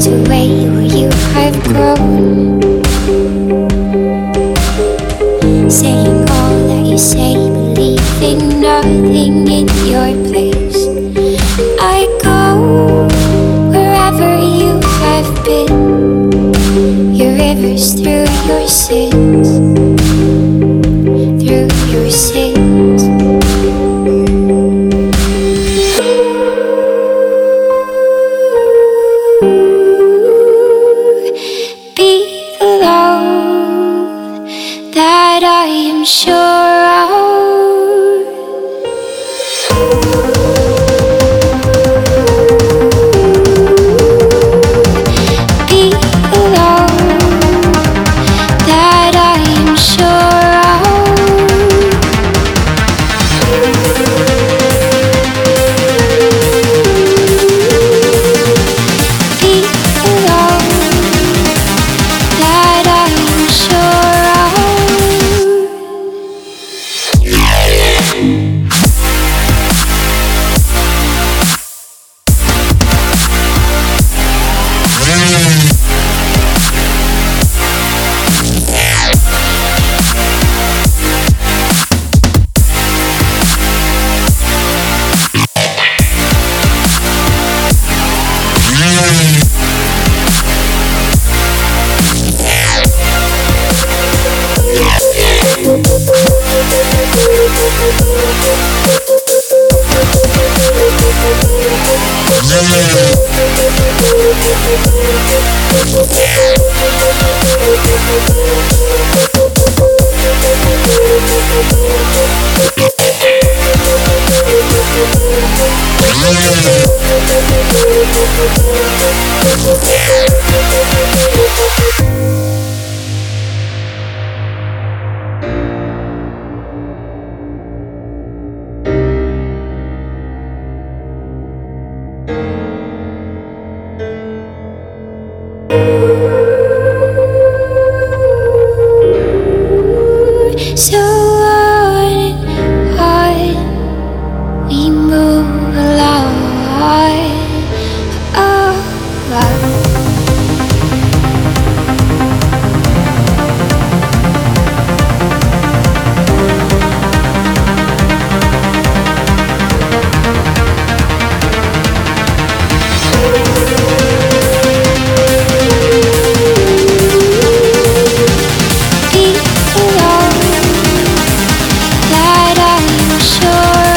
away where you have grown, saying all that you say, believing nothing in your place. I go wherever you have been, your rivers through your sins, through your sins. Be the love that I am sure of. Be the love that I am sure of. Be the love that I am sure of. So on we move along. Oh, be the love that I am sure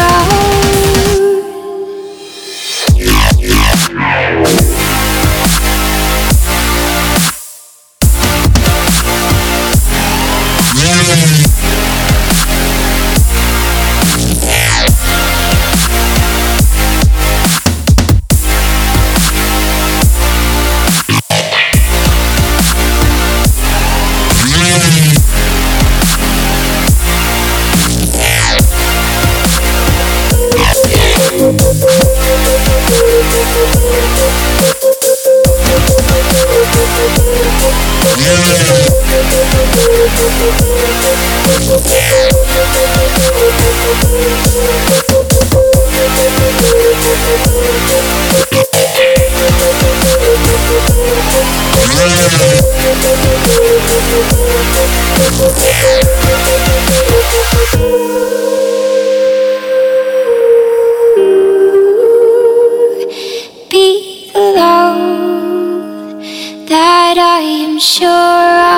be the love that I am sure of.